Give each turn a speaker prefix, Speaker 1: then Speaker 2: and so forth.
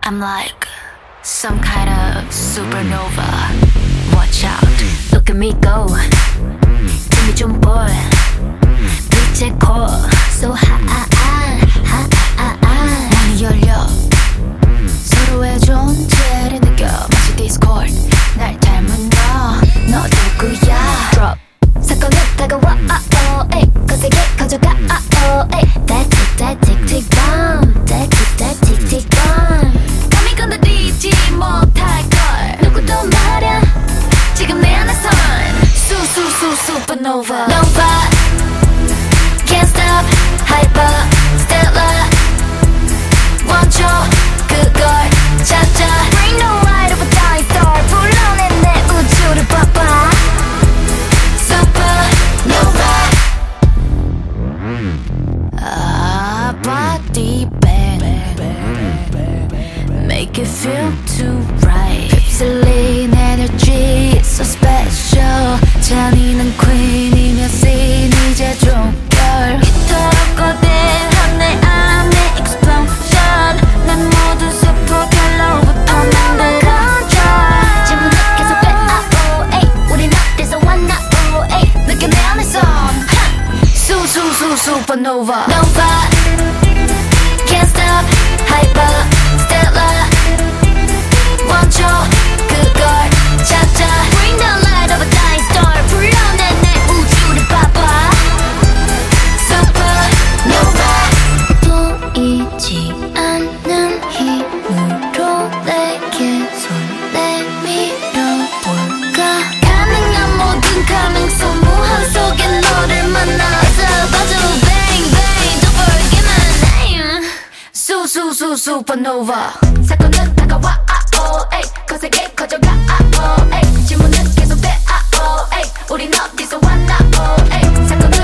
Speaker 1: I'm like some kind of supernova. Watch out, look at me go. 힘이 좀 boy. 빛의 core, so high. 문이 열려. 서로의 존재를 느껴. 마치 Discord. 날 닮은 너 누구야? Drop. 사건은 다가와. 거세게 커져가. that tick bomb. that tick bomb. 감히 건드리지 못할걸. 누구도 말야. 지금 내 안에선 supernova. Nova. Can't stop. Hyper. Stellar. 원초 그걸 찾아. Bring the light of a dying star. 불러내 내 우주를 봐봐. Supernova. Body bang. Make it feel too right. 휩쓸린 energy so special. 잔인한 queen이며 scene 이제 종결. 이토록 거대한 내 안에 explosion. 난 모든 세포 결로부터 만들어져. 질문은 계속돼. 우린 어디서 왔나. 느껴 내 안에선 supernova. Nova. Can't stop. Hyper. Stellar. 원초 그걸 찾아. Bring the light of a dying star. 불러내 내 우주를 봐봐. Supernova. 보이지 않는 힘으로 내게 손 내밀어볼까. 가능한 모든 가능성 무한 속에 너를 만나서 봐줘. Bang bang don't forget my name. Supernova. 사건은 다가와. 거세게 커져가. 질문은 계속돼. 우린 어디서 왔나. 사건은